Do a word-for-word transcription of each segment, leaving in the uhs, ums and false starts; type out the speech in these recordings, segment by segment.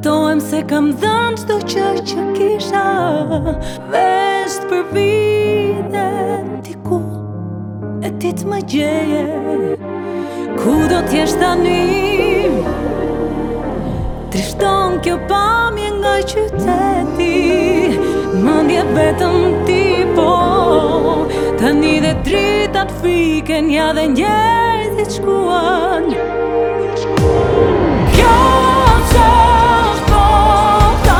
Kujtohem se kam dhënë çdo gjë që kisha, vesh për vite diku e ti të më gjeje. Ku do t'jesh tani? Trishton kjo pamje nga qyteti, mendje vetëm ti po. Tani dhe dritat friken, ja dhe njerëzit shkuan. Kjo ç'është bota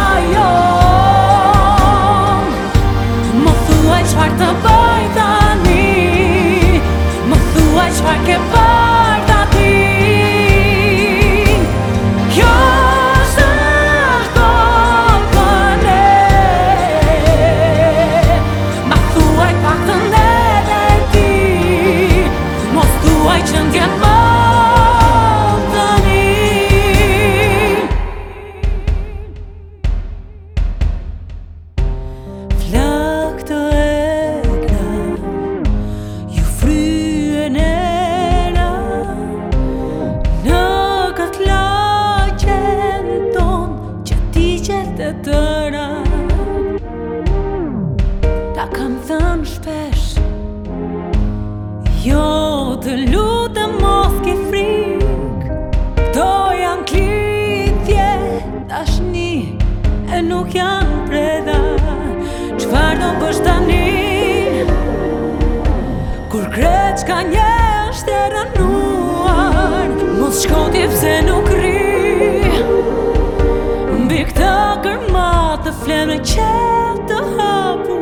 jon, më thuaj çfarë të bëj tani, më thuaj çfarë ke bërë tani. Kjo s'është kohë për ne, ma thuaj paktën edhe ti, mos thuaj që ndjen më tani. Flak të egna ju fryen era në këtë lagjen ton që ti qet e tëra. Ta kam thënë shpesh, jo të lutem mos ke frik, këto janë klithje tashni e nuk janë preda. Çfarë do bësh tani, kur krejt çka nje është e rënuar, mos shko ti pse nuk ri, mbi këtë kërmat të flenë qef të hapur.